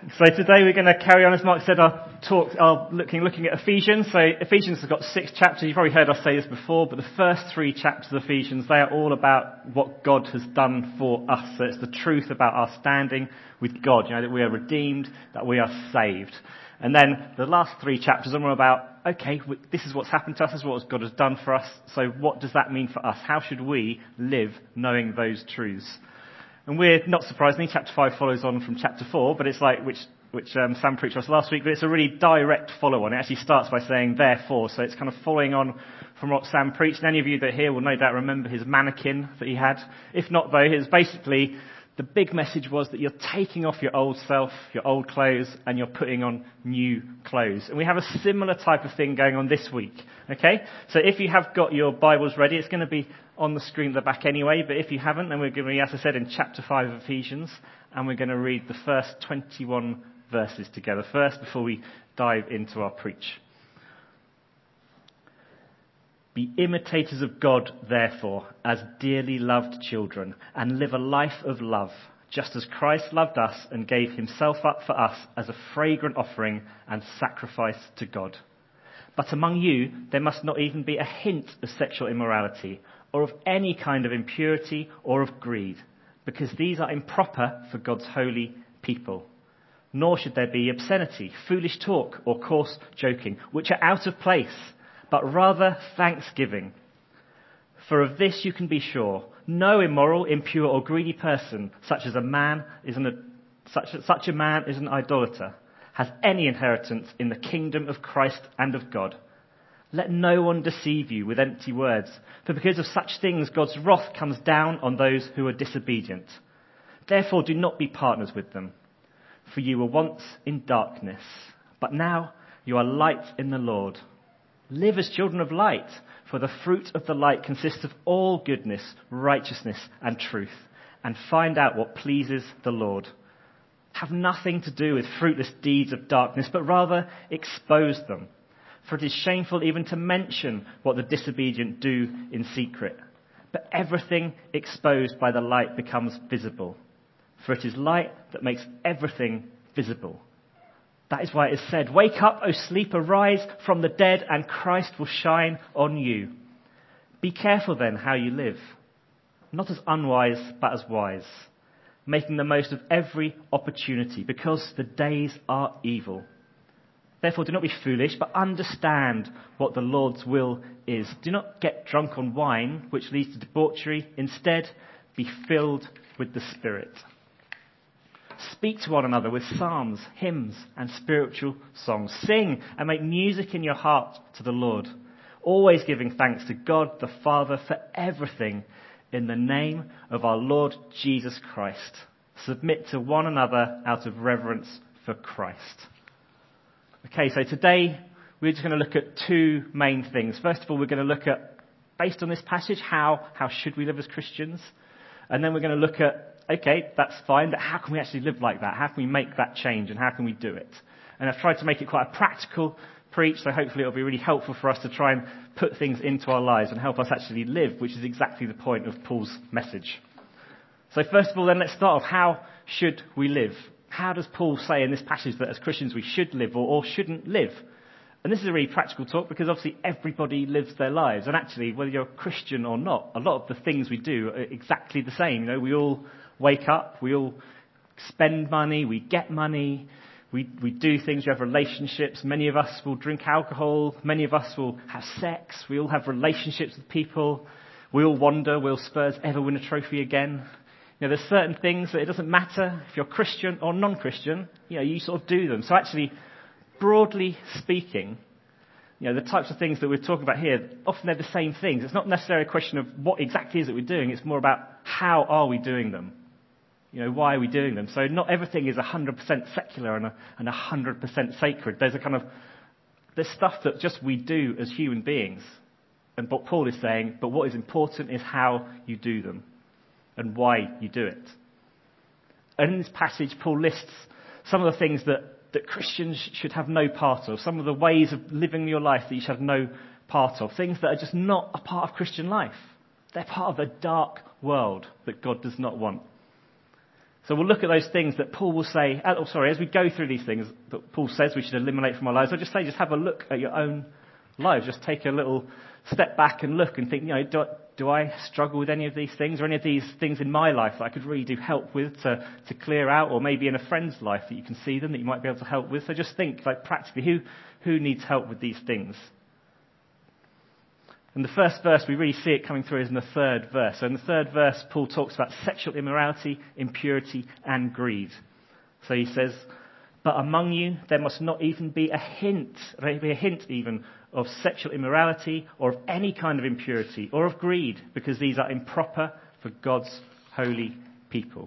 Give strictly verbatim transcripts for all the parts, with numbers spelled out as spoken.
So today we're going to carry on, as Mark said, our talk, our looking, looking at Ephesians. So Ephesians has got six chapters. You've probably heard us say this before, but the first three chapters of Ephesians, they are all about what God has done for us. So it's the truth about our standing with God, you know, that we are redeemed, that we are saved. And then the last three chapters are more about, okay, this is what's happened to us, this is what God has done for us. So what does that mean for us? How should we live knowing those truths? And we're, not surprisingly, chapter five follows on from chapter four, but it's like, which, which um, Sam preached us last week, but it's a really direct follow-on. It actually starts by saying, therefore, so it's kind of following on from what Sam preached. And any of you that are here will no doubt remember his mannequin that he had. If not, though, it's basically, the big message was that you're taking off your old self, your old clothes, and you're putting on new clothes. And we have a similar type of thing going on this week, okay? So if you have got your Bibles ready, it's going to be on the screen at the back anyway, but if you haven't, then we're going to be, as I said, in chapter five of Ephesians, and we're going to read the first twenty-one verses together first before we dive into our preach. Be imitators of God, therefore, as dearly loved children, and live a life of love, just as Christ loved us and gave himself up for us as a fragrant offering and sacrifice to God. But among you, there must not even be a hint of sexual immorality, or of any kind of impurity or of greed, because these are improper for God's holy people. Nor should there be obscenity, foolish talk, or coarse joking, which are out of place, but rather thanksgiving. For of this you can be sure, no immoral, impure, or greedy person, such as a man is an, such, such a man is an idolater, has any inheritance in the kingdom of Christ and of God. Let no one deceive you with empty words, for because of such things God's wrath comes down on those who are disobedient. Therefore do not be partners with them, for you were once in darkness, but now you are light in the Lord. Live as children of light, for the fruit of the light consists of all goodness, righteousness, and truth, and find out what pleases the Lord. Have nothing to do with fruitless deeds of darkness, but rather expose them. For it is shameful even to mention what the disobedient do in secret. But everything exposed by the light becomes visible. For it is light that makes everything visible. That is why it is said, wake up, O sleeper, rise from the dead, and Christ will shine on you. Be careful then how you live, not as unwise, but as wise, making the most of every opportunity, because the days are evil. Therefore, do not be foolish, but understand what the Lord's will is. Do not get drunk on wine, which leads to debauchery. Instead, be filled with the Spirit. Speak to one another with psalms, hymns, and spiritual songs. Sing and make music in your heart to the Lord, always giving thanks to God the Father for everything in the name of our Lord Jesus Christ. Submit to one another out of reverence for Christ. Okay, so today we're just going to look at two main things. First of all, we're going to look at, based on this passage, how, how should we live as Christians? And then we're going to look at, okay, that's fine, but how can we actually live like that? How can we make that change, and how can we do it? And I've tried to make it quite a practical preach, so hopefully it'll be really helpful for us to try and put things into our lives and help us actually live, which is exactly the point of Paul's message. So first of all, then, let's start off. How should we live? How does Paul say in this passage that as Christians we should live or, or shouldn't live? And this is a really practical talk because obviously everybody lives their lives. And actually, whether you're a Christian or not, a lot of the things we do are exactly the same. You know, we all wake up, we all spend money, we get money, we, we do things, we have relationships. Many of us will drink alcohol, many of us will have sex, we all have relationships with people, we all wonder, will Spurs ever win a trophy again? You know, there's certain things that it doesn't matter if you're Christian or non-Christian, you know, you sort of do them. So actually, broadly speaking, you know, the types of things that we're talking about here, often they're the same things. It's not necessarily a question of what exactly is it we're doing, it's more about how are we doing them. You know, why are we doing them? So not everything is one hundred percent secular and, a, and one hundred percent sacred. There's a kind of, there's stuff that just we do as human beings. And what Paul is saying, but what is important is how you do them and why you do it. And in this passage, Paul lists some of the things that, that Christians should have no part of, some of the ways of living your life that you should have no part of, things that are just not a part of Christian life. They're part of a dark world that God does not want. So we'll look at those things that Paul will say, oh sorry, as we go through these things that Paul says we should eliminate from our lives, I'll just say, just have a look at your own lives. Just take a little step back and look and think, you know, do, do I struggle with any of these things, or any of these things in my life that I could really do help with to, to clear out, or maybe in a friend's life that you can see them that you might be able to help with. So just think, like, practically, who, who needs help with these things? And the first verse, we really see it coming through is in the third verse. So in the third verse, Paul talks about sexual immorality, impurity, and greed. So he says, but among you there must not even be a hint, maybe a hint even, of sexual immorality, or of any kind of impurity, or of greed, because these are improper for God's holy people.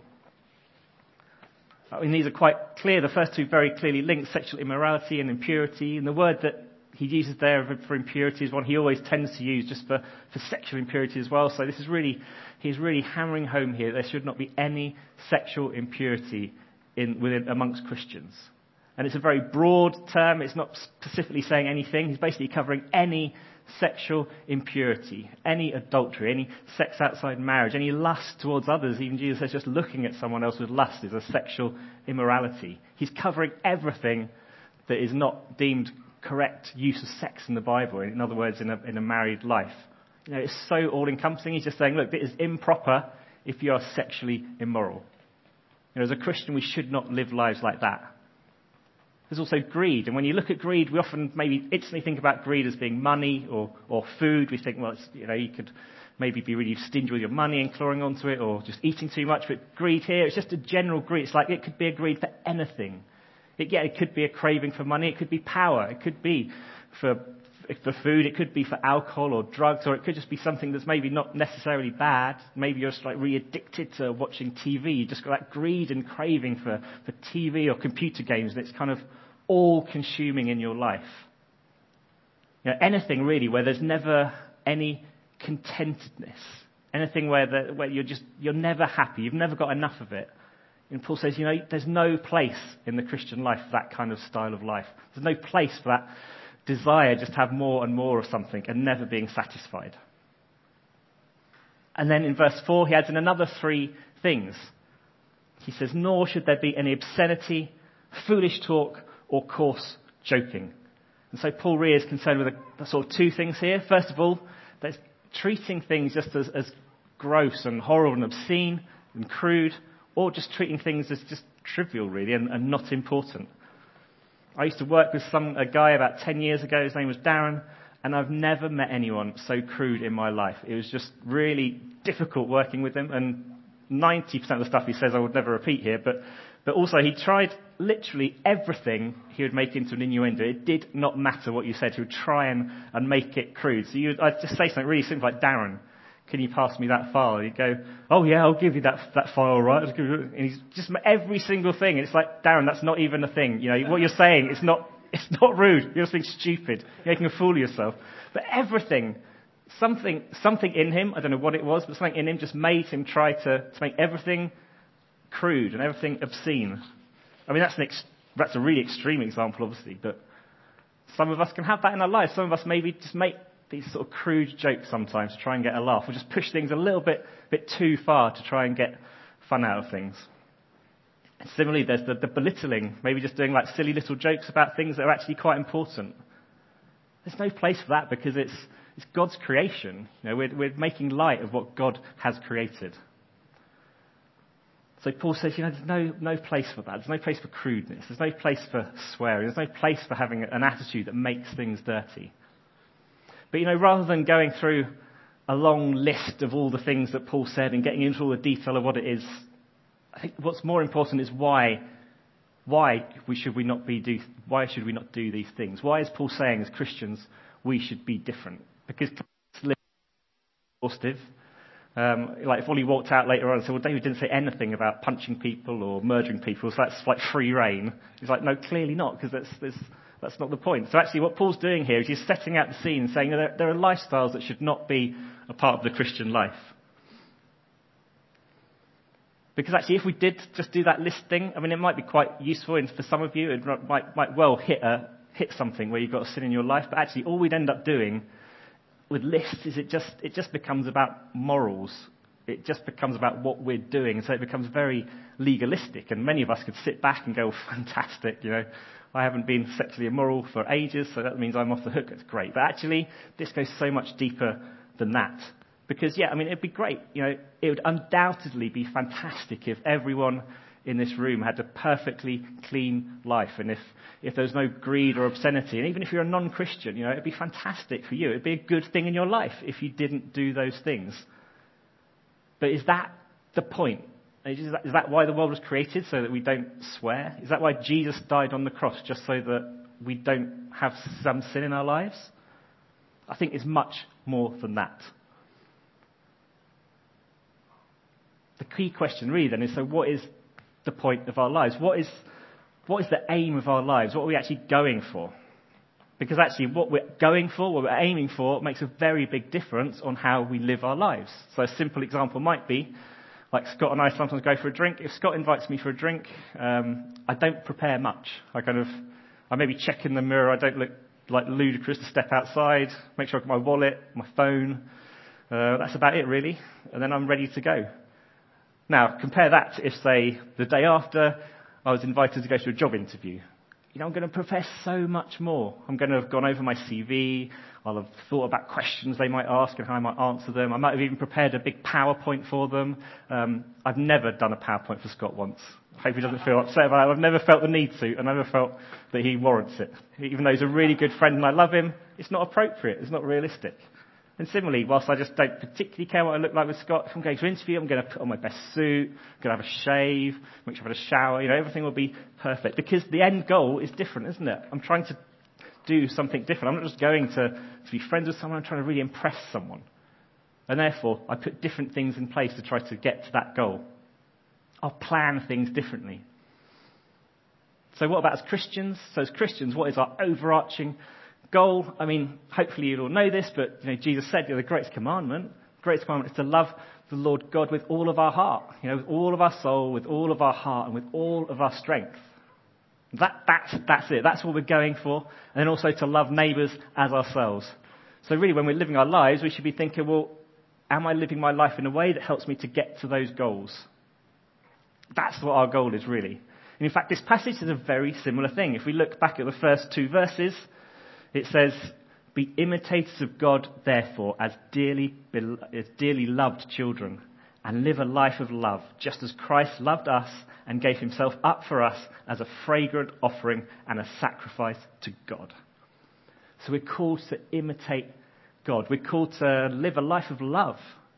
I mean, these are quite clear. The first two very clearly linked, sexual immorality and impurity. And the word that he uses there for impurity is one he always tends to use just for, for sexual impurity as well. So this is really, he's really hammering home here, there should not be any sexual impurity in, within, amongst Christians. And it's a very broad term, it's not specifically saying anything. He's basically covering any sexual impurity, any adultery, any sex outside marriage, any lust towards others. Even Jesus says just looking at someone else with lust is a sexual immorality. He's covering everything that is not deemed correct use of sex in the Bible, in other words, in a, in a married life. You know, it's so all-encompassing. He's just saying, look, it is improper if you are sexually immoral. You know, as a Christian, we should not live lives like that. There's also greed, and when you look at greed, we often maybe instantly think about greed as being money or, or food. We think, well, it's, you know, you could maybe be really stingy with your money and clawing onto it, or just eating too much. But greed here, it's just a general greed. It's like it could be a greed for anything. It, yeah, it could be a craving for money. It could be power. It could be for for food. It could be for alcohol or drugs, or it could just be something that's maybe not necessarily bad. Maybe you're just like really addicted to watching T V. You just got that greed and craving for, for T V or computer games, and it's kind of all-consuming in your life. You know, anything really where there's never any contentedness. Anything where the, where you're just you're never happy. You've never got enough of it. And Paul says, you know, there's no place in the Christian life for that kind of style of life. There's no place for that desire just to have more and more of something and never being satisfied. And then in verse four, he adds in another three things. He says, nor should there be any obscenity, foolish talk, or coarse joking. And so Paul really is concerned with a, a sort of two things here. First of all, there's treating things just as, as gross and horrible and obscene and crude, or just treating things as just trivial, really, and, and not important. I used to work with some a guy about ten years ago. His name was Darren, and I've never met anyone so crude in my life. It was just really difficult working with him, and ninety percent of the stuff he says I would never repeat here, but, but also he tried literally everything he would make into an innuendo. It did not matter what you said. He would try and, and make it crude. So you, I'd just say something really simple like, Darren, can you pass me that file? He'd go, oh yeah, I'll give you that that file, right? I'll give you, and he's just every single thing. And it's like, Darren, that's not even a thing. You know, what you're saying, it's not, it's not rude. You're just being stupid. You're making a fool of yourself. But everything, something, something in him, I don't know what it was, but something in him just made him try to, to make everything crude and everything obscene. I mean, that's an ex- that's a really extreme example, obviously, but some of us can have that in our lives. Some of us maybe just make these sort of crude jokes sometimes to try and get a laugh, or just push things a little bit bit too far to try and get fun out of things. And similarly, there's the, the belittling, maybe just doing like silly little jokes about things that are actually quite important. There's no place for that because it's it's God's creation. You know, we're we're making light of what God has created. So Paul says, you know, there's no no place for that. There's no place for crudeness. There's no place for swearing. There's no place for having an attitude that makes things dirty. But, you know, rather than going through a long list of all the things that Paul said and getting into all the detail of what it is, I think what's more important is why. Why we should we not be do? Why should we not do these things? Why is Paul saying, as Christians, we should be different? Because exhaustive. Um, like if Ollie walked out later on and said, "Well, David didn't say anything about punching people or murdering people, so that's like free reign." He's like, "No, clearly not, because that's that's that's not the point." So actually, what Paul's doing here is he's setting out the scene, saying that there, there are lifestyles that should not be a part of the Christian life. Because actually, if we did just do that listing, I mean, it might be quite useful, and for some of you, it might, might well hit a, hit something where you've got a sin in your life. But actually, all we'd end up doing with lists is it just it just becomes about morals it just becomes about what we're doing. So it becomes very legalistic. And many of us could sit back and go, oh, fantastic, you know, I haven't been sexually immoral for ages, so that means I'm off the hook. It's great. But actually, this goes so much deeper than that. Because, yeah, I mean, it'd be great. You know, it would undoubtedly be fantastic if everyone in this room had a perfectly clean life, and if, if there was no greed or obscenity, and even if you're a non-Christian, you know, it'd be fantastic for you. It'd be a good thing in your life if you didn't do those things. But is that the point? Is that, is that why the world was created, so that we don't swear? Is that why Jesus died on the cross, just so that we don't have some sin in our lives? I think it's much more than that. The key question really then is, so what is the point of our lives? What is, what is the aim of our lives? What are we actually going for? Because actually what we're going for, what we're aiming for, makes a very big difference on how we live our lives. So a simple example might be, like Scott and I sometimes go for a drink. If Scott invites me for a drink, um, I don't prepare much. I kind of, I maybe check in the mirror. I don't look like ludicrous to step outside. Make sure I've got my wallet, my phone. Uh, that's about it really. And then I'm ready to go. Now, compare that to if, say, the day after I was invited to go to a job interview. You know, I'm going to prepare so much more. I'm going to have gone over my C V. I'll have thought about questions they might ask and how I might answer them. I might have even prepared a big PowerPoint for them. Um, I've never done a PowerPoint for Scott once. I hope he doesn't feel upset about it. I've never felt the need to. I never felt that he warrants it. Even though he's a really good friend and I love him, it's not appropriate. It's not realistic. And similarly, whilst I just don't particularly care what I look like with Scott, if I'm going to interview, I'm going to put on my best suit, I'm going to have a shave, make sure I've had a shower, you know, everything will be perfect. Because the end goal is different, isn't it? I'm trying to do something different. I'm not just going to, to be friends with someone, I'm trying to really impress someone. And therefore, I put different things in place to try to get to that goal. I'll plan things differently. So what about as Christians? So as Christians, what is our overarching goal? I mean, hopefully you all know this, but you know, Jesus said, you know, the greatest commandment, the greatest commandment is to love the Lord God with all of our heart, you know, with all of our soul, with all of our heart, and with all of our strength. That, that's, that's it. That's what we're going for. And then also to love neighbours as ourselves. So really, when we're living our lives, we should be thinking, well, am I living my life in a way that helps me to get to those goals? That's what our goal is, really. And in fact, this passage is a very similar thing. If we look back at the first two verses, it says, be imitators of God, therefore, as dearly, as dearly loved children, and live a life of love, just as Christ loved us and gave himself up for us as a fragrant offering and a sacrifice to God. So we're called to imitate God. We're called to live a life of love.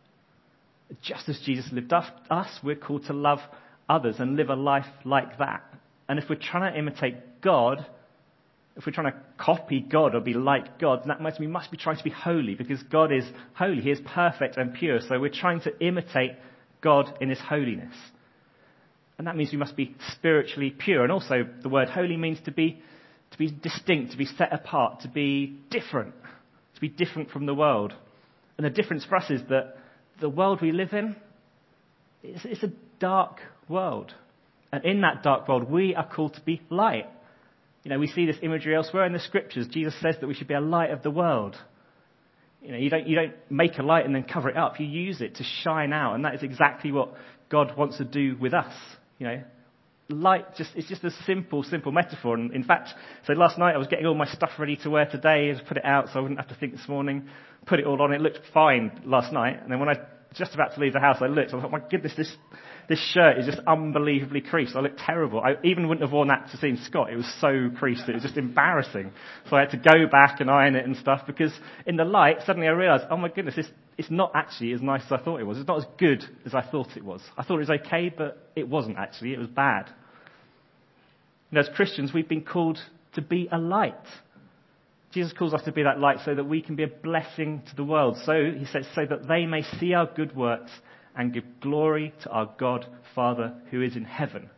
Just as Jesus lived us, we're called to love others and live a life like that. And if we're trying to imitate God, if we're trying to copy God or be like God, then that means we must be trying to be holy, because God is holy. He is perfect and pure. So we're trying to imitate God in his holiness. And that means we must be spiritually pure. And also the word holy means to be, to be distinct, to be set apart, to be different, to be different from the world. And the difference for us is that the world we live in, it's, it's a dark world. And in that dark world, we are called to be light. You know, we see this imagery elsewhere in the scriptures. Jesus says that we should be a light of the world. You know, you don't, you don't make a light and then cover it up. You use it to shine out. And that is exactly what God wants to do with us. You know, light just, it's just a simple, simple metaphor. And in fact, so last night I was getting all my stuff ready to wear today. I just put it out so I wouldn't have to think this morning. Put it all on. It looked fine last night. And then when I was just about to leave the house, I looked. I thought, my goodness, this, this shirt is just unbelievably creased. I look terrible. I even wouldn't have worn that to see Scott. It was so creased. It was just embarrassing. So I had to go back and iron it and stuff, because in the light, suddenly I realised, oh my goodness, this, it's not actually as nice as I thought it was. It's not as good as I thought it was. I thought it was okay, but it wasn't actually. It was bad. And as Christians, we've been called to be a light. Jesus calls us to be that light so that we can be a blessing to the world. So, he says, so that they may see our good works and give glory to our God, Father, who is in heaven.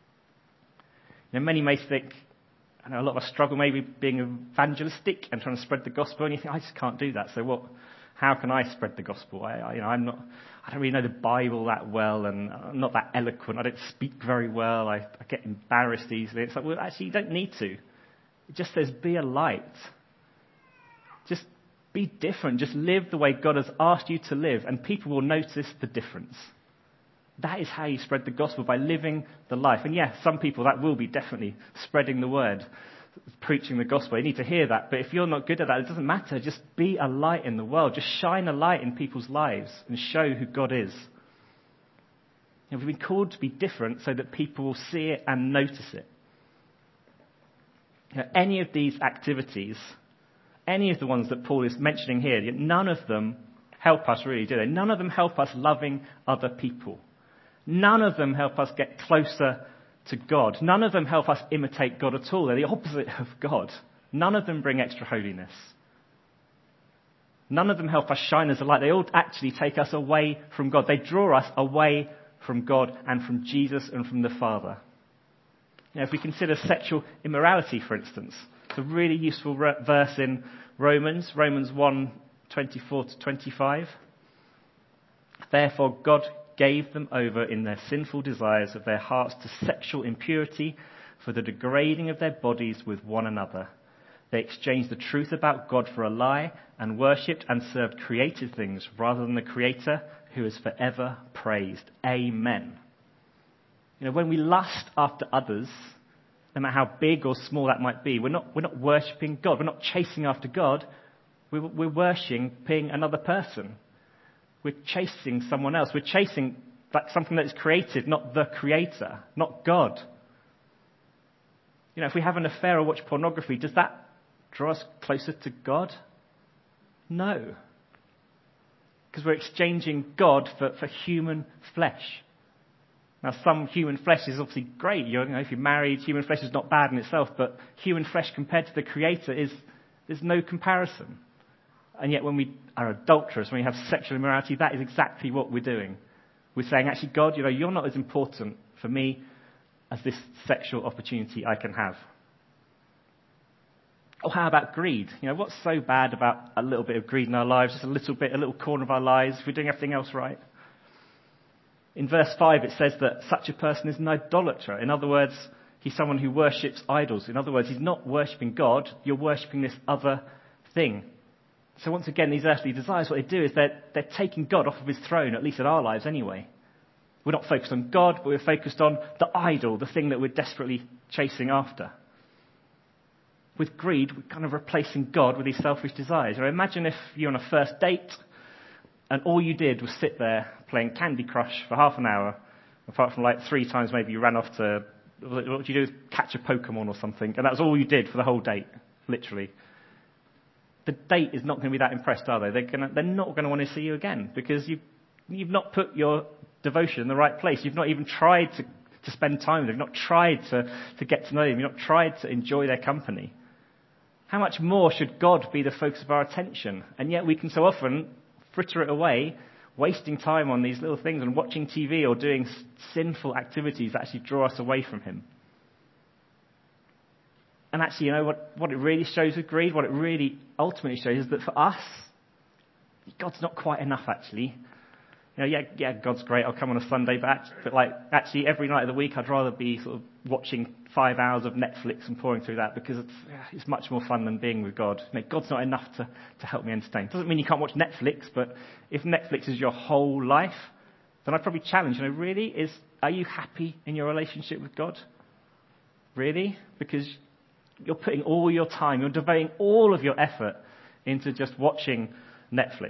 You know, many may think, I know a lot of us struggle maybe being evangelistic and trying to spread the gospel, and you think, I just can't do that. So what? How can I spread the gospel? I, I, you know, I'm not, I don't really know the Bible that well, and I'm not that eloquent. I don't speak very well. I, I get embarrassed easily. It's like, well, actually, you don't need to. It just says, be a light. Just Be different. Just live the way God has asked you to live, and people will notice the difference. That is how you spread the gospel, by living the life. And yes, some people, that will be definitely spreading the word, preaching the gospel. You need to hear that. But if you're not good at that, it doesn't matter. Just be a light in the world. Just shine a light in people's lives and show who God is. And we've been called to be different so that people will see it and notice it. You know, any of these activities, any of the ones that Paul is mentioning here, none of them help us really, do they? None of them help us loving other people. None of them help us get closer to God. None of them help us imitate God at all. They're the opposite of God. None of them bring extra holiness. None of them help us shine as a light. They all actually take us away from God. They draw us away from God and from Jesus and from the Father. You know, if we consider sexual immorality, for instance, it's a really useful re- verse in Romans, Romans one, twenty-four to twenty-five. Therefore God gave them over in their sinful desires of their hearts to sexual impurity for the degrading of their bodies with one another. They exchanged the truth about God for a lie and worshipped and served created things rather than the Creator who is forever praised. Amen. You know, when we lust after others, no matter how big or small that might be, we're not, we're not worshipping God. We're not chasing after God. We're, we're worshipping another person. We're chasing someone else. We're chasing like something that is created, not the Creator, not God. You know, if we have an affair or watch pornography, does that draw us closer to God? No. Because we're exchanging God for, for human flesh. Now, some human flesh is obviously great. You know, if you're married, human flesh is not bad in itself, but human flesh compared to the Creator is there's no comparison. And yet when we are adulterous, when we have sexual immorality, that is exactly what we're doing. We're saying, actually, God, you know, you're not as important for me as this sexual opportunity I can have. Or how about greed? You know, what's so bad about a little bit of greed in our lives, just a little bit, a little corner of our lives, if we're doing everything else right? In verse five, it says that such a person is an idolater. In other words, he's someone who worships idols. In other words, he's not worshipping God, you're worshipping this other thing. So once again, these earthly desires, what they do is they're, they're taking God off of his throne, at least in our lives anyway. We're not focused on God, but we're focused on the idol, the thing that we're desperately chasing after. With greed, we're kind of replacing God with these selfish desires. Or imagine if you're on a first date and all you did was sit there playing Candy Crush for half an hour, apart from like three times maybe you ran off to, what did you do? Catch a Pokemon or something. And that was all you did for the whole date, literally. The date is not going to be that impressed, are they? They're, gonna, they're not going to want to see you again because you've, you've not put your devotion in the right place. You've not even tried to, to spend time with them. You've not tried to, to get to know them. You've not tried to enjoy their company. How much more should God be the focus of our attention? And yet we can so often fritter it away, wasting time on these little things and watching T V or doing sinful activities that actually draw us away from him. And actually, you know, what, what it really shows with greed, what it really ultimately shows is that for us, God's not quite enough, actually. You know, yeah, yeah, God's great, I'll come on a Sunday, but, actually, but like, actually every night of the week I'd rather be sort of watching five hours of Netflix and pouring through that because it's, it's much more fun than being with God. You know, God's not enough to, to help me entertain. Doesn't mean you can't watch Netflix, but if Netflix is your whole life, then I'd probably challenge, you know, really, is, are you happy in your relationship with God? Really? Because you're putting all your time, you're devoting all of your effort into just watching Netflix.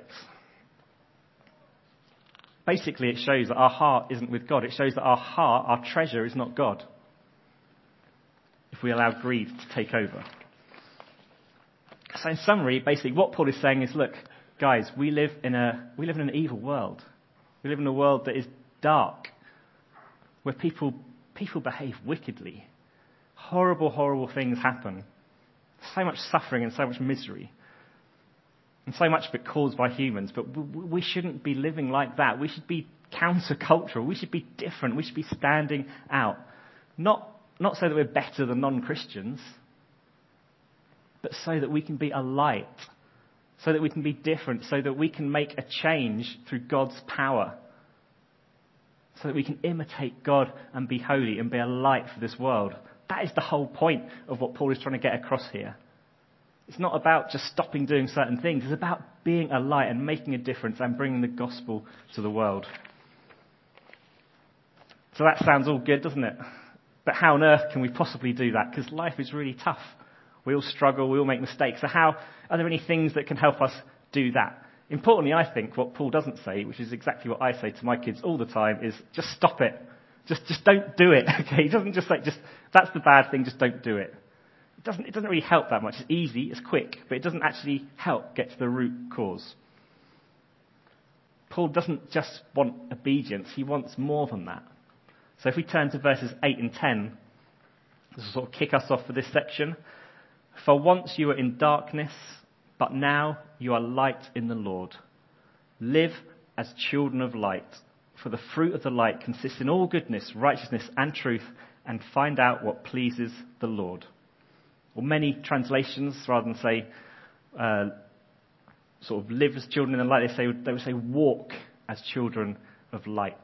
Basically, it shows that our heart isn't with God. It shows that our heart, our treasure, is not God. If we allow greed to take over. So in summary, basically what Paul is saying is, look, guys, we live in a we live in an evil world. We live in a world that is dark, where people people behave wickedly. Horrible, horrible things happen. So much suffering and so much misery. And so much of it caused by humans, but we shouldn't be living like that. We should be countercultural. We should be different. We should be standing out. Not, not so that we're better than non-Christians, but so that we can be a light, so that we can be different, so that we can make a change through God's power, so that we can imitate God and be holy and be a light for this world. That is the whole point of what Paul is trying to get across here. It's not about just stopping doing certain things. It's about being a light and making a difference and bringing the gospel to the world. So that sounds all good, doesn't it? But how on earth can we possibly do that? Because life is really tough. We all struggle, we all make mistakes. So how are there any things that can help us do that? Importantly, I think what Paul doesn't say, which is exactly what I say to my kids all the time, is just stop it. Just just don't do it. Okay? He doesn't just say, just that's the bad thing, just don't do it. It doesn't it doesn't really help that much. It's easy, it's quick, but it doesn't actually help get to the root cause. Paul doesn't just want obedience, he wants more than that. So if we turn to verses eight and ten, this will sort of kick us off for this section. For once you were in darkness, but now you are light in the Lord. Live as children of light, for the fruit of the light consists in all goodness, righteousness and truth, and find out what pleases the Lord. Or many translations, rather than say, uh, sort of live as children in the light, they say they would say walk as children of light.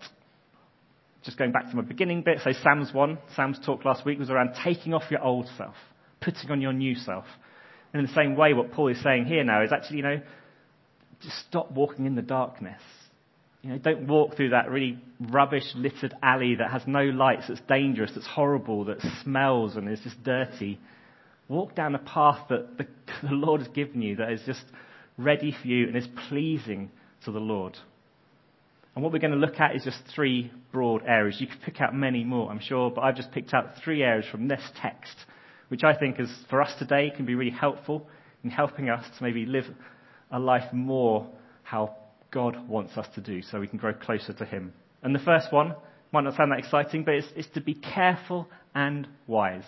Just going back to my beginning bit, so Psalms one, Sam's talk last week was around taking off your old self, putting on your new self. And in the same way, what Paul is saying here now is actually, you know, just stop walking in the darkness. You know, don't walk through that really rubbish-littered alley that has no lights, that's dangerous, that's horrible, that smells and is just dirty. Walk down a path that the, the Lord has given you that is just ready for you and is pleasing to the Lord. And what we're going to look at is just three broad areas. You could pick out many more, I'm sure, but I've just picked out three areas from this text, which I think is, for us today, can be really helpful in helping us to maybe live a life more how God wants us to do, so we can grow closer to Him. And the first one might not sound that exciting, but it's, it's to be careful and wise.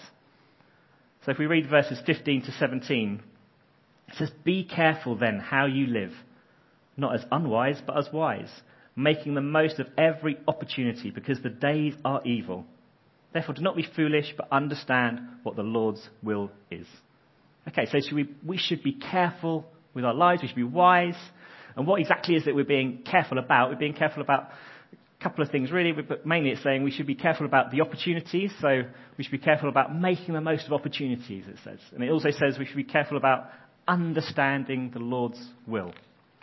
So if we read verses fifteen to seventeen, it says, "Be careful then how you live, not as unwise, but as wise, making the most of every opportunity, because the days are evil. Therefore, do not be foolish, but understand what the Lord's will is." Okay, so should we, we should be careful with our lives, we should be wise. And what exactly is it we're being careful about? We're being careful about a couple of things, really, but mainly it's saying we should be careful about the opportunities. So we should be careful about making the most of opportunities, it says. And it also says we should be careful about understanding the Lord's will.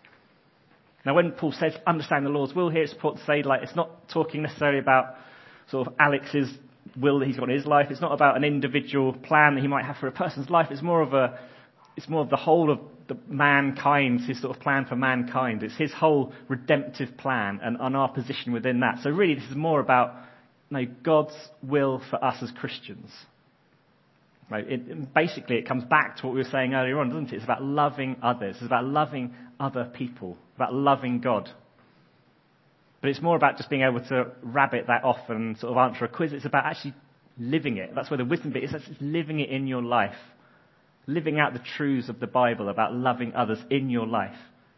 Now, when Paul says understand the Lord's will here, it's important to say, like, it's not talking necessarily about sort of Alex's will that he's got in his life. It's not about an individual plan that he might have for a person's life. It's more of a, it's more of the whole of the mankind, his sort of plan for mankind. It's his whole redemptive plan and on our position within that. So really, this is more about, you know, God's will for us as Christians. Right? It, basically, it comes back to what we were saying earlier on, doesn't it? It's about loving others. It's about loving other people, about loving God. But it's more about just being able to rabbit that off and sort of answer a quiz. It's about actually living it. That's where the wisdom bit is. It's living it in your life. Living out the truths of the Bible about loving others in your life.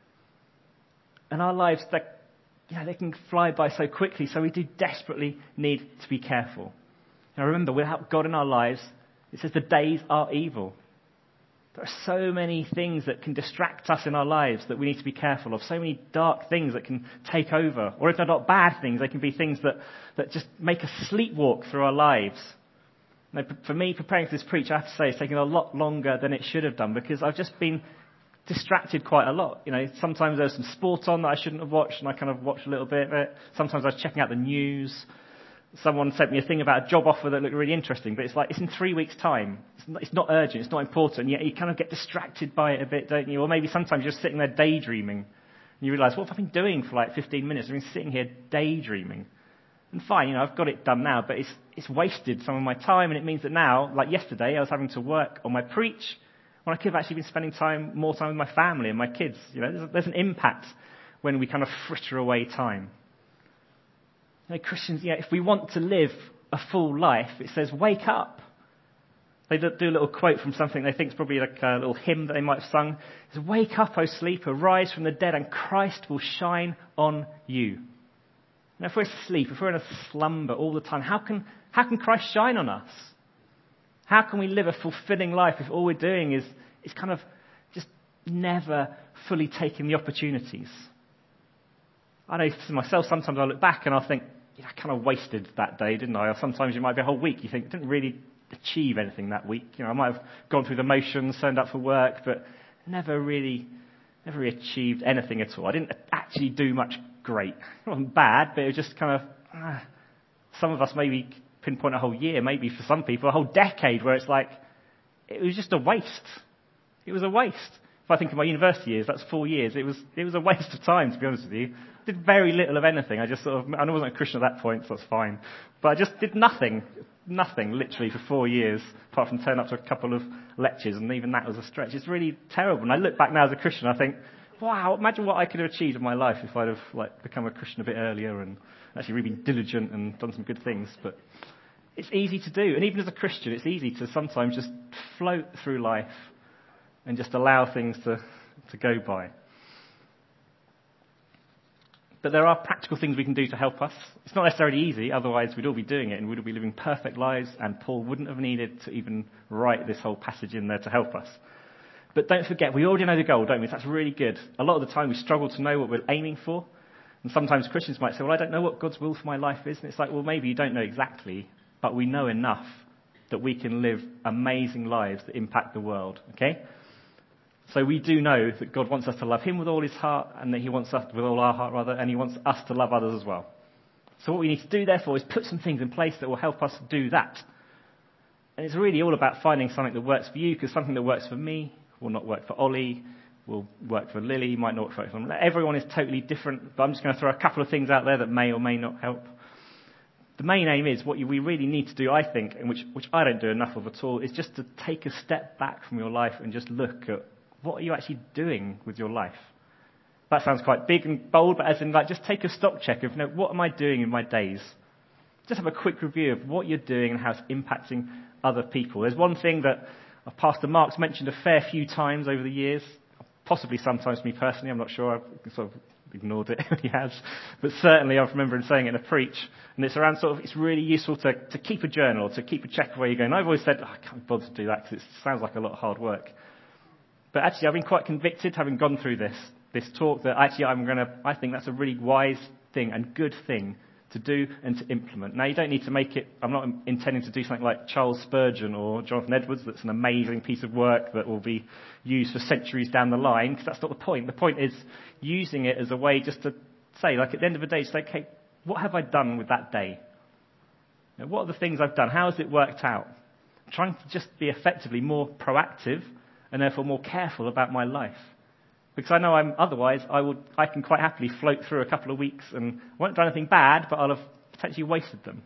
And our lives, they, you know, they can fly by so quickly, so we do desperately need to be careful. Now remember, without God in our lives, it says the days are evil. There are so many things that can distract us in our lives that we need to be careful of. So many dark things that can take over. Or if they're not bad things, they can be things that, that just make us sleepwalk through our lives. Now, for me, preparing for this preach, I have to say, it's taken a lot longer than it should have done because I've just been distracted quite a lot. You know, sometimes there's some sport on that I shouldn't have watched, and I kind of watched a little bit of it. Sometimes I was checking out the news. Someone sent me a thing about a job offer that looked really interesting, but it's like, it's in three weeks' time. It's not, it's not urgent, it's not important, yet you kind of get distracted by it a bit, don't you? Or maybe sometimes you're sitting there daydreaming, and you realise, what have I been doing for like fifteen minutes? I've been sitting here daydreaming. And fine, you know, I've got it done now, but it's it's wasted some of my time, and it means that now, like yesterday, I was having to work on my preach, when I could have actually been spending time, more time with my family and my kids. You know, there's, there's an impact when we kind of fritter away time. You know, Christians, yeah, if we want to live a full life, it says, wake up. They do a little quote from something they think is probably like a little hymn that they might have sung. It says, wake up, O sleeper, rise from the dead, and Christ will shine on you. Now, if we're asleep, if we're in a slumber all the time, how can, how can Christ shine on us? How can we live a fulfilling life if all we're doing is, is kind of just never fully taking the opportunities? I know for myself, sometimes I look back and I think, yeah, I kind of wasted that day, didn't I? Or sometimes it might be a whole week. You think, didn't really achieve anything that week. You know, I might have gone through the motions, signed up for work, but never really, never really achieved anything at all. I didn't actually do much great. It wasn't bad, but it was just kind of, ah, some of us maybe pinpoint a whole year, maybe for some people a whole decade, where it's like, it was just a waste. It was a waste. If I think of my university years, that's four years. It was it was a waste of time, to be honest with you. Did very little of anything. I just sort of, I wasn't a Christian at that point, so that's fine. But I just did nothing, nothing, literally, for four years, apart from turn up to a couple of lectures, and even that was a stretch. It's really terrible. And I look back now as a Christian, I think, wow, imagine what I could have achieved in my life if I'd have like become a Christian a bit earlier and actually really been diligent and done some good things. But it's easy to do. And even as a Christian, it's easy to sometimes just float through life and just allow things to, to go by. But there are practical things we can do to help us. It's not necessarily easy, otherwise we'd all be doing it and we'd all be living perfect lives, and Paul wouldn't have needed to even write this whole passage in there to help us. But don't forget, we already know the goal, don't we? That's really good. A lot of the time we struggle to know what we're aiming for. And sometimes Christians might say, well, I don't know what God's will for my life is. And it's like, well, maybe you don't know exactly, but we know enough that we can live amazing lives that impact the world, okay? So we do know that God wants us to love him with all his heart, and that he wants us, with all our heart rather, and he wants us to love others as well. So what we need to do, therefore, is put some things in place that will help us do that. And it's really all about finding something that works for you, because something that works for me will not work for Ollie, will work for Lily, might not work for everyone. Everyone is totally different, but I'm just going to throw a couple of things out there that may or may not help. The main aim is, what we really need to do, I think, and which, which I don't do enough of at all, is just to take a step back from your life and just look at what are you actually doing with your life. That sounds quite big and bold, but as in, like, just take a stock check of, you know, what am I doing in my days? Just have a quick review of what you're doing and how it's impacting other people. There's one thing that Pastor Mark's mentioned a fair few times over the years, possibly sometimes me personally, I'm not sure, I've sort of ignored it, he has, but certainly I remember him saying it in a preach, and it's around sort of, it's really useful to, to keep a journal, to keep a check of where you're going. I've always said, oh, I can't be bothered to do that because it sounds like a lot of hard work. But actually, I've been quite convicted, having gone through this this talk, that actually I'm going to, I think that's a really wise thing and good thing to do and to implement. Now, you don't need to make it, I'm not intending to do something like Charles Spurgeon or Jonathan Edwards, that's an amazing piece of work that will be used for centuries down the line, because that's not the point. The point is using it as a way just to say, like at the end of the day, say, okay, what have I done with that day? You know, what are the things I've done? How has it worked out? I'm trying to just be effectively more proactive and therefore more careful about my life. Because I know I'm, otherwise I would, I can quite happily float through a couple of weeks and I won't do anything bad, but I'll have potentially wasted them.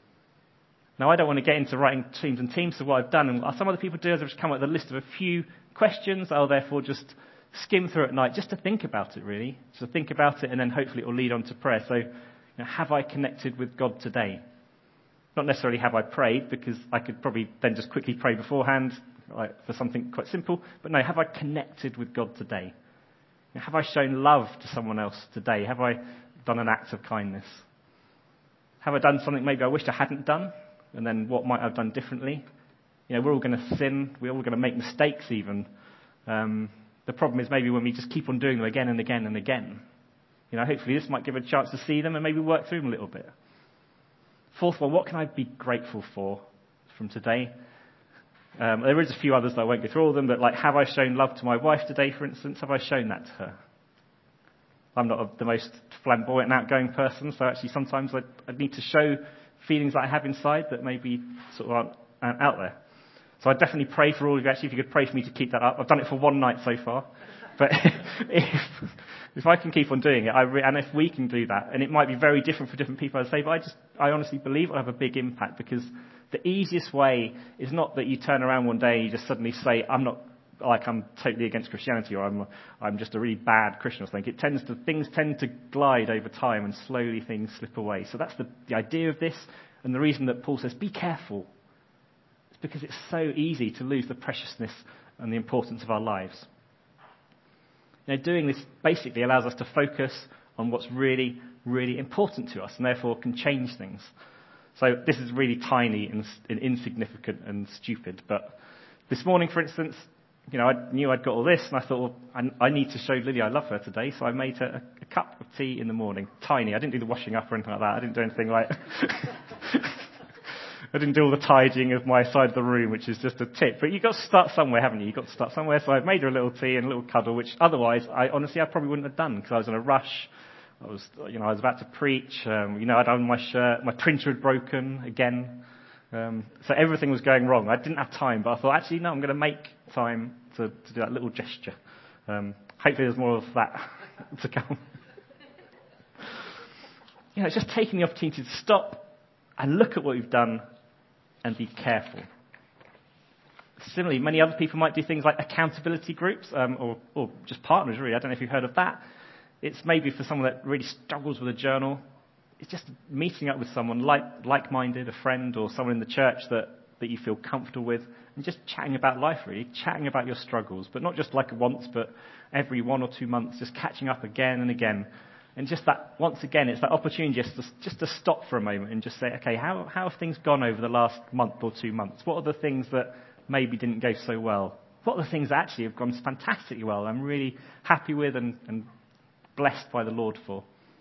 Now, I don't want to get into writing teams and teams of what I've done, and some other people do is I've just come up with a list of a few questions. I'll therefore just skim through at night just to think about it, really. Just to think about it, and then hopefully it will lead on to prayer. So, you know, have I connected with God today? Not necessarily have I prayed, because I could probably then just quickly pray beforehand, like for something quite simple. But no, have I connected with God today? Have I shown love to someone else today? Have I done an act of kindness? Have I done something maybe I wished I hadn't done? And then what might I have done differently? You know, we're all going to sin. We're all going to make mistakes even. Um, the problem is maybe when we just keep on doing them again and again and again. You know, hopefully this might give a chance to see them and maybe work through them a little bit. Fourth one, what can I be grateful for from today? Um, there is a few others that I won't go through all of them, but like, have I shown love to my wife today, for instance? Have I shown that to her? I'm not a, the most flamboyant and outgoing person, so actually sometimes I, I need to show feelings that I have inside that maybe sort of aren't, aren't out there. So I definitely pray for all of you, actually, if you could pray for me to keep that up. I've done it for one night so far. But if, if I can keep on doing it, I re- and if we can do that, and it might be very different for different people, I'd say, but I just, I honestly believe it'll have a big impact, because the easiest way is not that you turn around one day and you just suddenly say, I'm not, like I'm totally against Christianity, or I'm, I'm just a really bad Christian or something. It tends to, things tend to glide over time, and slowly things slip away. So that's the, the idea of this, and the reason that Paul says, be careful. It's because it's so easy to lose the preciousness and the importance of our lives. You know, doing this basically allows us to focus on what's really, really important to us, and therefore can change things. So this is really tiny and, and insignificant and stupid, but this morning, for instance, you know, I knew I'd got all this, and I thought, well, I, I need to show Lily I love her today, so I made her a, a cup of tea in the morning. Tiny. I didn't do the washing up or anything like that. I didn't do anything like I didn't do all the tidying of my side of the room, which is just a tip. But you've got to start somewhere, haven't you? You've got to start somewhere. So I've made her a little tea and a little cuddle, which otherwise, I honestly, I probably wouldn't have done because I was in a rush. I was, you know, I was about to preach. Um, you know, I'd done my shirt. My printer had broken again. Um, so everything was going wrong. I didn't have time, but I thought, actually, no, I'm going to make time to, to do that little gesture. Um, hopefully there's more of that to come. You know, it's just taking the opportunity to stop and look at what we've done and be careful. Similarly, many other people might do things like accountability groups um, or, or just partners, really. I don't know if you've heard of that. It's maybe for someone that really struggles with a journal. It's just meeting up with someone like, like-minded, a friend or someone in the church that, that you feel comfortable with, and just chatting about life, really, chatting about your struggles, but not just like once, but every one or two months, just catching up again and again. And just that, once again, it's that opportunity just to, just to stop for a moment and just say, okay, how, how have things gone over the last month or two months? What are the things that maybe didn't go so well? What are the things that actually have gone fantastically well, I'm really happy with and, and blessed by the Lord for?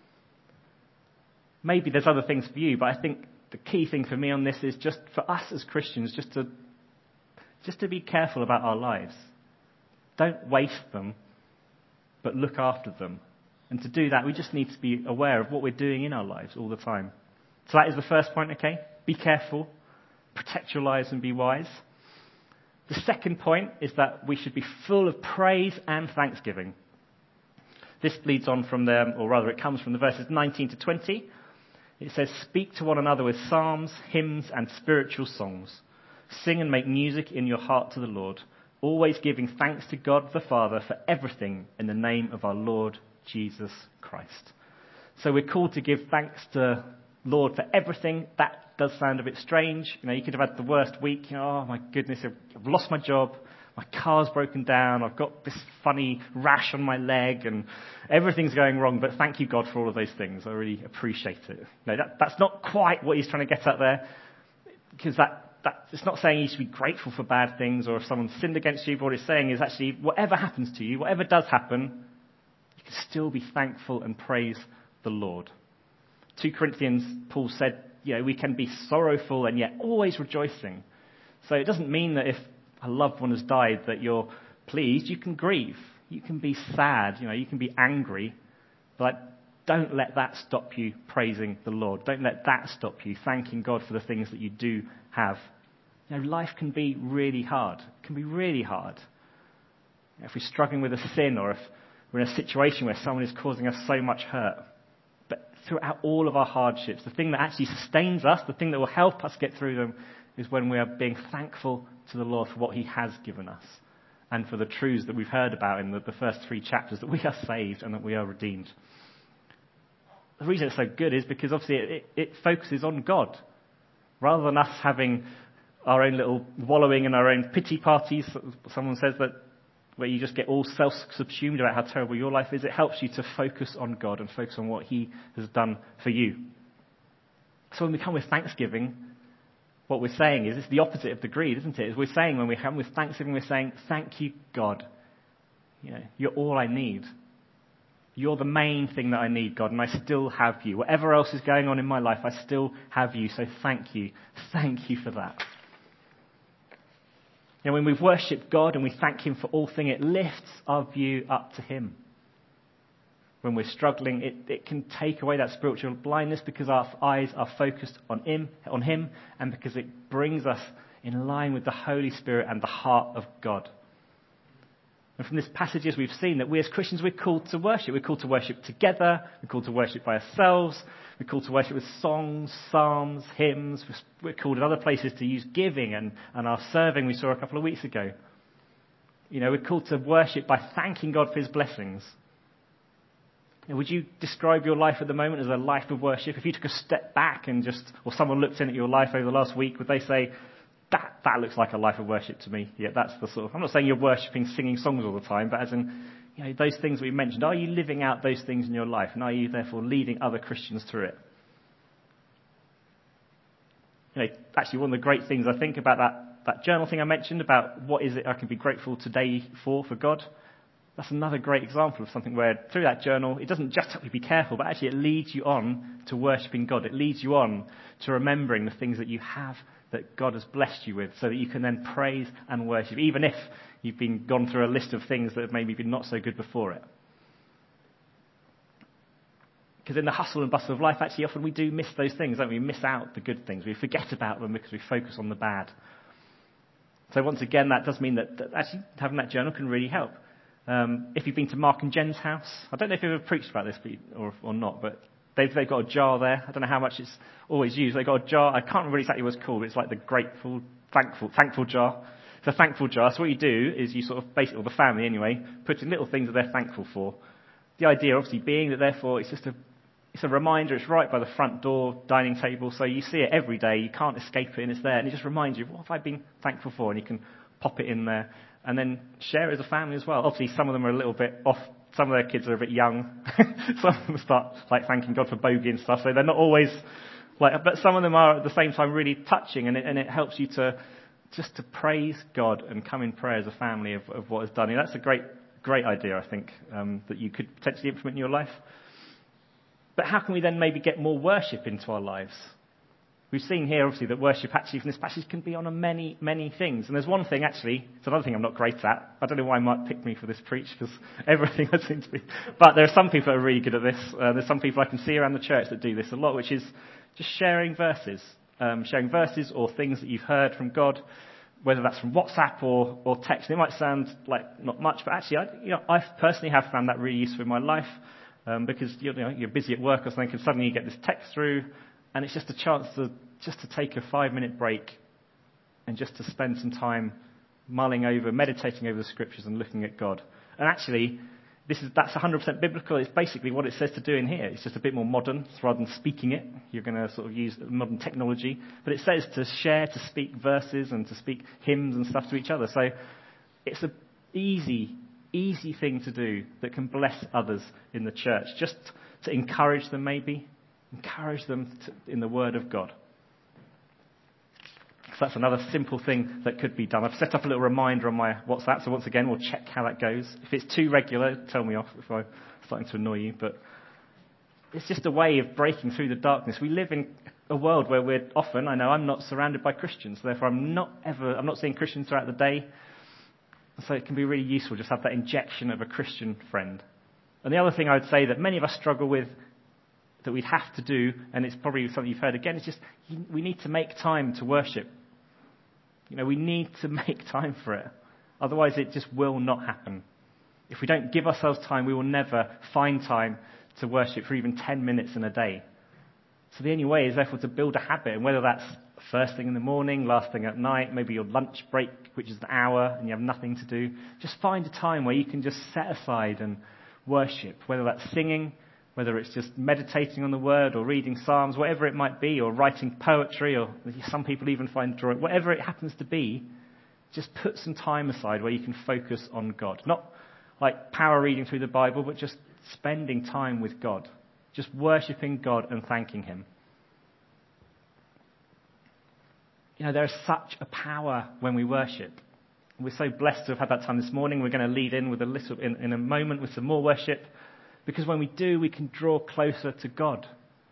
Maybe there's other things for you, but I think the key thing for me on this is just for us as Christians, just to just to be careful about our lives. Don't waste them, but look after them. And to do that, we just need to be aware of what we're doing in our lives all the time. So that is the first point, okay? Be careful, protect your lives and be wise. The second point is that we should be full of praise and thanksgiving. This leads on from the, or rather it comes from the verses nineteen to twenty. It says, speak to one another with psalms, hymns, and spiritual songs. Sing and make music in your heart to the Lord, always giving thanks to God the Father for everything in the name of our Lord Jesus Christ. So we're called to give thanks to Lord for everything. That does sound a bit strange. You know, you could have had the worst week. You know, oh my goodness, I've lost my job. My car's broken down. I've got this funny rash on my leg and everything's going wrong. But thank you, God, for all of those things. I really appreciate it. No, that, that's not quite what he's trying to get at there. Because that, that, it's not saying you should be grateful for bad things or if someone sinned against you. But what it's saying is actually whatever happens to you, whatever does happen, you can still be thankful and praise the Lord. Second Corinthians, Paul said, you know, we can be sorrowful and yet always rejoicing. So it doesn't mean that if a loved one has died that you're pleased. You can grieve. You can be sad. You know, you can be angry. But don't let that stop you praising the Lord. Don't let that stop you thanking God for the things that you do have. You know, life can be really hard. It can be really hard. You know, if we're struggling with a sin or if we're in a situation where someone is causing us so much hurt. But throughout all of our hardships, the thing that actually sustains us, the thing that will help us get through them, is when we are being thankful to the Lord for what he has given us and for the truths that we've heard about in the, the first three chapters, that we are saved and that we are redeemed. The reason it's so good is because obviously it, it, it focuses on God. Rather than us having our own little wallowing in our own pity parties, someone says that where you just get all self-subsumed about how terrible your life is, it helps you to focus on God and focus on what he has done for you. So when we come with thanksgiving, what we're saying is, it's the opposite of the greed, isn't it? Is we're saying when we come with thanksgiving, we're saying, thank you, God. You know, you're all I need. You're the main thing that I need, God, and I still have you. Whatever else is going on in my life, I still have you, so thank you. Thank you for that. You know, when we've worshipped God and we thank him for all things, it lifts our view up to him. When we're struggling, it, it can take away that spiritual blindness because our eyes are focused on him, on him, and because it brings us in line with the Holy Spirit and the heart of God. And from this passage, as we've seen, that we as Christians, we're called to worship. We're called to worship together. We're called to worship by ourselves. We're called to worship with songs, psalms, hymns. We're called in other places to use giving and, and our serving we saw a couple of weeks ago. You know, we're called to worship by thanking God for his blessings. Would you describe your life at the moment as a life of worship? If you took a step back and just, or someone looked in at your life over the last week, would they say, that that looks like a life of worship to me? Yeah, that's the sort of, I'm not saying you're worshipping, singing songs all the time, but as in, you know, those things we mentioned, are you living out those things in your life? And are you therefore leading other Christians through it? You know, actually one of the great things I think about that, that journal thing I mentioned about what is it I can be grateful today for, for God, that's another great example of something where through that journal, it doesn't just help you be careful, but actually it leads you on to worshipping God. It leads you on to remembering the things that you have that God has blessed you with, so that you can then praise and worship, even if you've been gone through a list of things that have maybe been not so good before it. Because in the hustle and bustle of life, actually, often we do miss those things, don't we? We miss out the good things. We forget about them because we focus on the bad. So once again, that does mean that, that actually having that journal can really help. Um, if you've been to Mark and Jen's house, I don't know if you've ever preached about this or, or not, but they've, they've got a jar there. I don't know how much it's always used. They've got a jar. I can't remember exactly what it's called. It's like the grateful, thankful, thankful jar. It's a thankful jar. So what you do is you sort of basically, or the family anyway, put in little things that they're thankful for. The idea obviously being that therefore it's just a It's a reminder. It's right by the front door, dining table, so you see it every day. You can't escape it, and it's there. And it just reminds you, what have I been thankful for? And you can pop it in there and then share it as a family as well. Obviously, some of them are a little bit off. Some of their kids are a bit young. Some of them start like thanking God for bogey and stuff, so they're not always like. But some of them are at the same time really touching, and it, and it helps you to just to praise God and come in prayer as a family of, of what is done. And that's a great, great idea, I think, um, that you could potentially implement in your life. But how can we then maybe get more worship into our lives? We've seen here, obviously, that worship actually from this passage can be on a many, many things. And there's one thing, actually, it's another thing I'm not great at. I don't know why Mike picked me for this preach, because everything I seem to be. But there are some people that are really good at this. Uh, there's some people I can see around the church that do this a lot, which is just sharing verses. Um, sharing verses or things that you've heard from God, whether that's from WhatsApp or, or text. It might sound like not much, but actually, I, you know, I personally have found that really useful in my life. Um, because you know, you're busy at work or something, and suddenly you get this text through, and it's just a chance to just to take a five-minute break and just to spend some time mulling over, meditating over the scriptures and looking at God. And actually, this is that's one hundred percent biblical. It's basically what it says to do in here. It's just a bit more modern. So rather than speaking it, you're going to sort of use modern technology. But it says to share, to speak verses and to speak hymns and stuff to each other. So it's an easy easy thing to do that can bless others in the church, just to encourage them maybe, encourage them to, in the Word of God. So that's another simple thing that could be done. I've set up a little reminder on my WhatsApp, so once again we'll check how that goes. If it's too regular, tell me off if I'm starting to annoy you, but it's just a way of breaking through the darkness. We live in a world where we're often, I know I'm not surrounded by Christians, therefore I'm not ever, I'm not seeing Christians throughout the day. So it can be really useful just to have that injection of a Christian friend. And the other thing I would say that many of us struggle with, that we'd have to do, and it's probably something you've heard again, is just we need to make time to worship. You know, we need to make time for it. Otherwise it just will not happen. If we don't give ourselves time, we will never find time to worship for even ten minutes in a day. So the only way is therefore to build a habit, and whether that's first thing in the morning, last thing at night, maybe your lunch break, which is an hour, and you have nothing to do. Just find a time where you can just set aside and worship, whether that's singing, whether it's just meditating on the Word or reading Psalms, whatever it might be, or writing poetry, or some people even find drawing, whatever it happens to be, just put some time aside where you can focus on God. Not like power reading through the Bible, but just spending time with God. Just worshipping God and thanking Him. You know, there is such a power when we worship. We're so blessed to have had that time this morning. We're going to lead in with a little, in, in a moment with some more worship, because when we do, we can draw closer to God.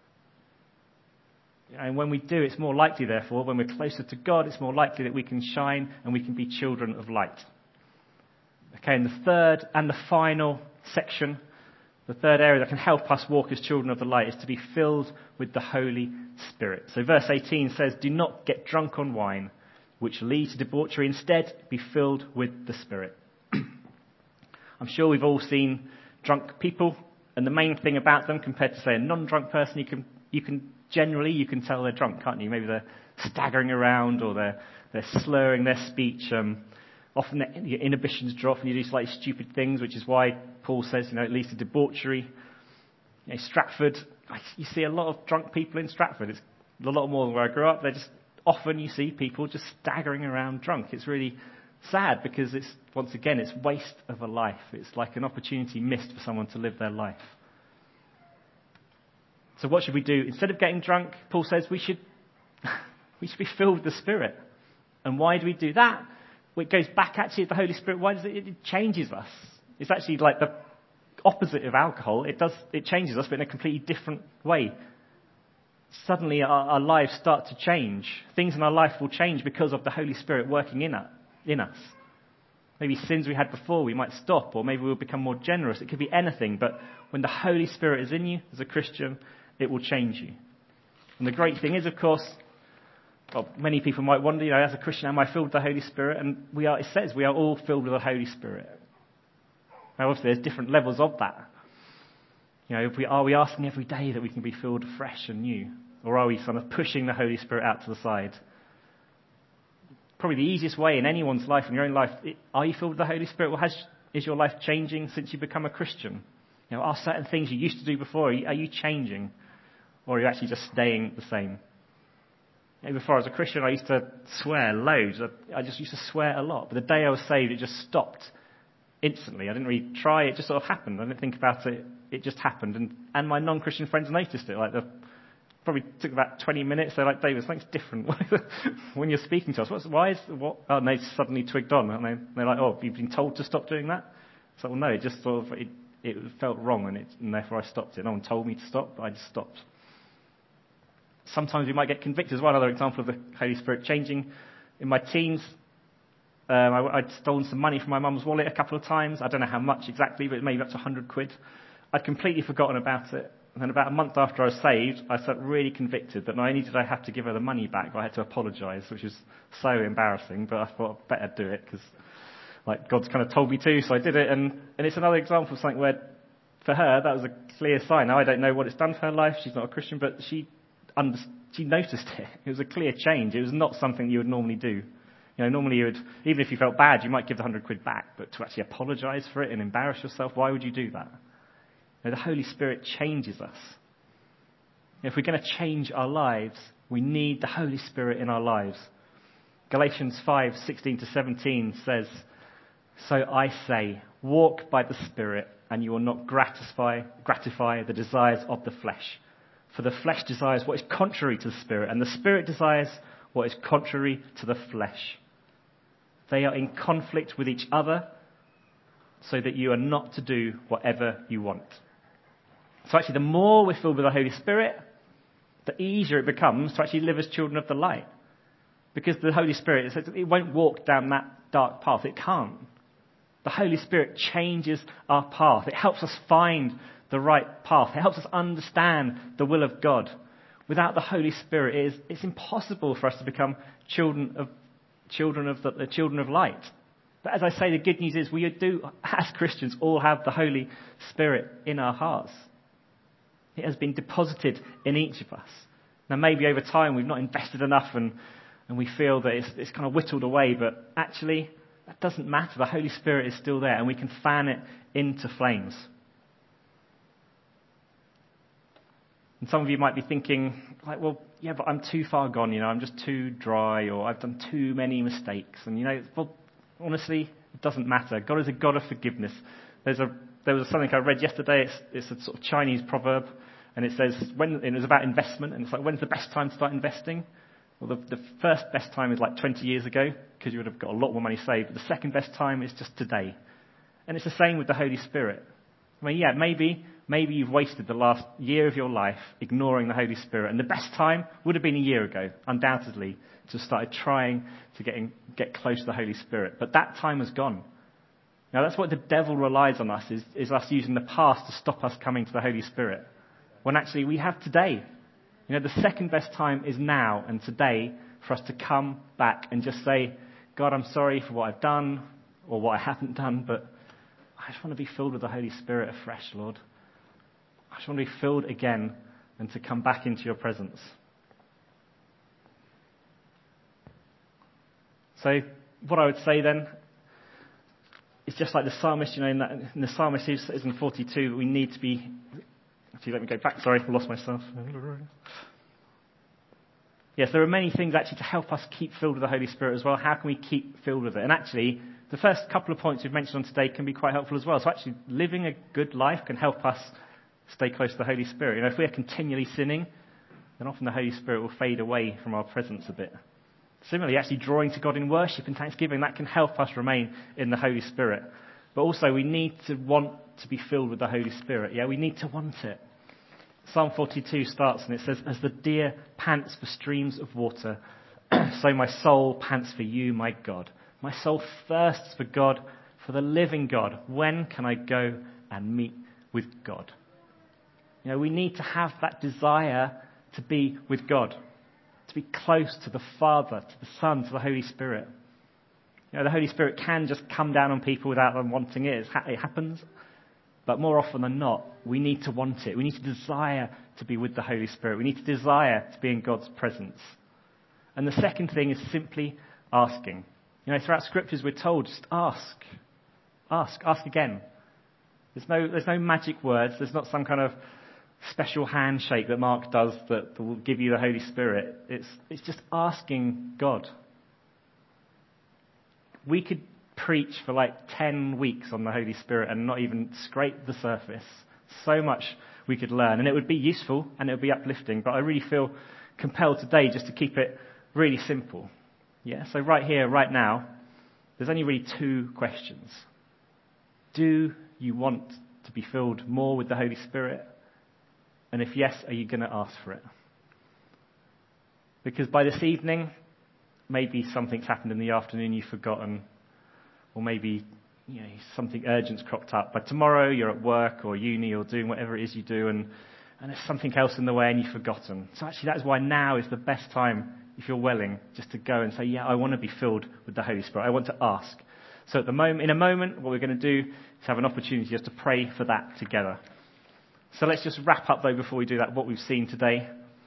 And when we do, it's more likely, therefore, when we're closer to God, it's more likely that we can shine and we can be children of light. Okay, and the third and the final section, the third area that can help us walk as children of the light, is to be filled with the Holy Spirit. So verse eighteen says, "Do not get drunk on wine, which leads to debauchery. Instead, be filled with the Spirit." I'm sure we've all seen drunk people, and the main thing about them compared to, say, a non-drunk person, you can you can generally you can tell they're drunk, can't you? Maybe they're staggering around, or they're they're slurring their speech. Um, often their inhibitions drop, and you do slightly stupid things, which is why Paul says, you know, it leads to debauchery. You know, Stratford, you see a lot of drunk people in Stratford. It's a lot more than where I grew up. They're just often you see people just staggering around drunk. It's really sad, because it's, once again, it's waste of a life. It's like an opportunity missed for someone to live their life. So what should we do? Instead of getting drunk, Paul says we should we should be filled with the Spirit. And why do we do that? Well, it goes back actually to the Holy Spirit. Why does it? It changes us. It's actually like the opposite of alcohol. It does. It changes us, but in a completely different way. suddenly our, our lives start to change. Things in our life will change because of the Holy Spirit working in us. In us. Maybe sins we had before, we might stop, or maybe we'll become more generous. It could be anything, but when the Holy Spirit is in you as a Christian, it will change you. And the great thing is, of course, well, many people might wonder, you know, as a Christian, am I filled with the Holy Spirit? And we are. It says we are all filled with the Holy Spirit. Now, obviously, there's different levels of that. You know, if we, are we asking every day that we can be filled afresh and new? Or are we sort of pushing the Holy Spirit out to the side? Probably the easiest way in anyone's life, in your own life, it, are you filled with the Holy Spirit? Or has, is your life changing since you become a Christian? You know, are certain things you used to do before, are you, are you changing? Or are you actually just staying the same? You know, before I was a Christian, I used to swear loads. I, I just used to swear a lot. But the day I was saved, it just stopped instantly. I didn't really try. It just sort of happened. I didn't think about it. It just happened. And, and my non-Christian friends noticed it. Like the Probably took about twenty minutes. They're like, David, something's different when you're speaking to us. What's, why is what? Oh, and they suddenly twigged on, and they, they're like, oh, you've been told to stop doing that? So, well, no, it just sort of it, it felt wrong, and, it, and therefore I stopped it. No one told me to stop, but I just stopped. Sometimes we might get convicted as well. Another example of the Holy Spirit changing. In my teens, um, I, I'd stolen some money from my mum's wallet a couple of times. I don't know how much exactly, but maybe up to one hundred quid. I'd completely forgotten about it. And then about a month after I was saved, I felt really convicted that not only did I have to give her the money back, but I had to apologise, which was so embarrassing. But I thought I'd better do it because, like, God's kind of told me to, so I did it. And, and it's another example of something where, for her, that was a clear sign. Now, I don't know what it's done for her life. She's not a Christian, but she under, she noticed it. It was a clear change. It was not something you would normally do. You know, normally you would, even if you felt bad, you might give the hundred quid back. But to actually apologise for it and embarrass yourself, why would you do that? You know, the Holy Spirit changes us. If we're going to change our lives, we need the Holy Spirit in our lives. Galatians five sixteen to seventeen says, "So I say, walk by the Spirit, and you will not gratify, gratify the desires of the flesh. For the flesh desires what is contrary to the Spirit, and the Spirit desires what is contrary to the flesh. They are in conflict with each other, so that you are not to do whatever you want." So actually, the more we're filled with the Holy Spirit, the easier it becomes to actually live as children of the light. Because the Holy Spirit, it won't walk down that dark path. It can't. The Holy Spirit changes our path. It helps us find the right path. It helps us understand the will of God. Without the Holy Spirit, it is, it's impossible for us to become children of children of the, the children of light. But as I say, the good news is we do, as Christians, all have the Holy Spirit in our hearts. It has been deposited in each of us. Now, maybe over time we've not invested enough and, and we feel that it's, it's kind of whittled away, but actually that doesn't matter. The Holy Spirit is still there and we can fan it into flames. And some of you might be thinking, like, well, yeah, but I'm too far gone, you know, I'm just too dry, or I've done too many mistakes. And, you know, well, honestly, it doesn't matter. God is a God of forgiveness. There's a There was something I read yesterday. It's, it's a sort of Chinese proverb, and it says when it was about investment, and it's like, when's the best time to start investing? Well, the, the first best time is like twenty years ago, because you would have got a lot more money saved. But the second best time is just today, and it's the same with the Holy Spirit. I mean, yeah, maybe maybe you've wasted the last year of your life ignoring the Holy Spirit, and the best time would have been a year ago, undoubtedly, to start trying to get in, get close to the Holy Spirit. But that time has gone. Now, that's what the devil relies on us, is, is us using the past to stop us coming to the Holy Spirit. When actually we have today. You know, the second best time is now and today for us to come back and just say, God, I'm sorry for what I've done or what I haven't done, but I just want to be filled with the Holy Spirit afresh, Lord. I just want to be filled again and to come back into your presence. So, what I would say then, it's just like the psalmist, you know, in, that, in the psalmist says in forty-two, we need to be... Actually, let me go back. Sorry, I lost myself. Yes, there are many things actually to help us keep filled with the Holy Spirit as well. How can we keep filled with it? And actually, the first couple of points we've mentioned on today can be quite helpful as well. So actually, living a good life can help us stay close to the Holy Spirit. You know, if we are continually sinning, then often the Holy Spirit will fade away from our presence a bit. Similarly, actually drawing to God in worship and thanksgiving, that can help us remain in the Holy Spirit. But also, we need to want to be filled with the Holy Spirit. Yeah, we need to want it. Psalm forty-two starts and it says, "As the deer pants for streams of water, so my soul pants for you, my God. My soul thirsts for God, for the living God. When can I go and meet with God?" You know, we need to have that desire to be with God, to be close to the Father, to the Son, to the Holy Spirit. You know, the Holy Spirit can just come down on people without them wanting it. It happens. But more often than not, we need to want it. We need to desire to be with the Holy Spirit. We need to desire to be in God's presence. And the second thing is simply asking. You know, throughout Scriptures we're told, just ask. Ask. Ask again. There's no, there's no magic words. There's not some kind of special handshake that Mark does that will give you the Holy Spirit. It's, it's just asking God. We could preach for like ten weeks on the Holy Spirit and not even scrape the surface. So much we could learn, and it would be useful and it would be uplifting, but I really feel compelled today just to keep it really simple. Yeah, so right here, right now, there's only really two questions. Do you want to be filled more with the Holy Spirit? And if yes, are you going to ask for it? Because by this evening, maybe something's happened in the afternoon you've forgotten, or maybe you know, something urgent's cropped up. But tomorrow you're at work or uni or doing whatever it is you do, and, and there's something else in the way and you've forgotten. So actually that's why now is the best time, if you're willing, just to go and say, yeah, I want to be filled with the Holy Spirit. I want to ask. So at the moment, in a moment, what we're going to do is have an opportunity just to pray for that together. So let's just wrap up, though, before we do that, what we've seen today.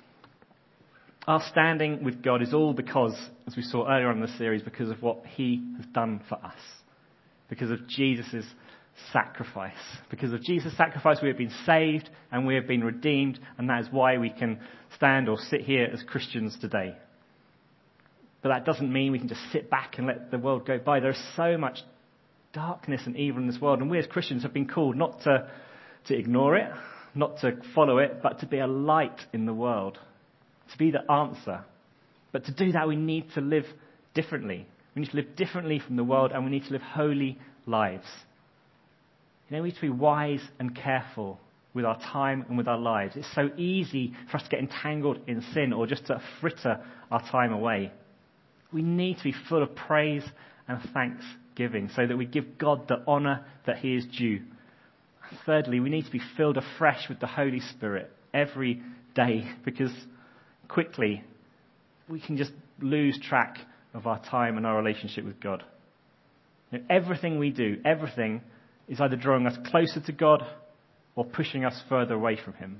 Our standing with God is all because, as we saw earlier on in the series, because of what he has done for us. Because of Jesus' sacrifice. Because of Jesus' sacrifice, we have been saved and we have been redeemed, and that is why we can stand or sit here as Christians today. But that doesn't mean we can just sit back and let the world go by. There is so much darkness and evil in this world, and we as Christians have been called not to, to ignore it, not to follow it, but to be a light in the world. To be the answer. But to do that, we need to live differently. We need to live differently from the world, and we need to live holy lives. You know, we need to be wise and careful with our time and with our lives. It's so easy for us to get entangled in sin or just to fritter our time away. We need to be full of praise and thanksgiving so that we give God the honour that he is due. Thirdly, we need to be filled afresh with the Holy Spirit every day, because quickly we can just lose track of our time and our relationship with God. You know, everything we do, everything is either drawing us closer to God or pushing us further away from him.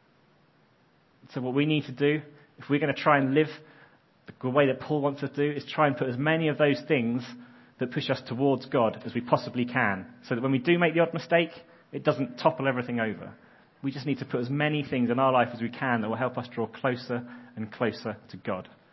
So what we need to do, if we're going to try and live the way that Paul wants us to do, is try and put as many of those things that push us towards God as we possibly can, so that when we do make the odd mistake, it doesn't topple everything over. We just need to put as many things in our life as we can that will help us draw closer and closer to God.